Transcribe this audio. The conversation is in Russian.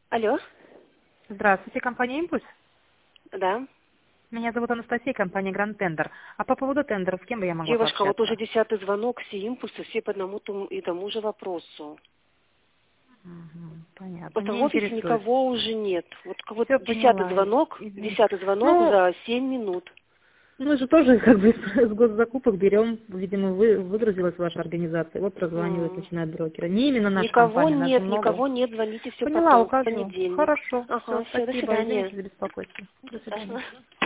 Алло, Здравствуйте, компания «Импульс». да. Меня зовут Анастасия, компания «Гранд Тендер». А по поводу тендера с кем бы я могла Девушка, вот уже пообщаться? 10-й звонок, все импульсы, все по одному и тому же вопросу. Мгм, понятно. Просто Меня в офисе интересует. никого уже нет. Вот вот Все 10-й поняла. звонок, Извините. 10-й звонок Ну, за 7 минут. мы же тоже как бы с госзакупок берем, видимо, выгрузилась ваша организация, вот прозванивают, Мгм. начинают брокеры. Не именно наша Никого компания, нас же нет, много. никого нет, звоните все Поняла, потом, в укажу. понедельник. Хорошо. Все, Ага, все, до спасибо. свидания. Извините за беспокойство. До Ничего свидания. страшного.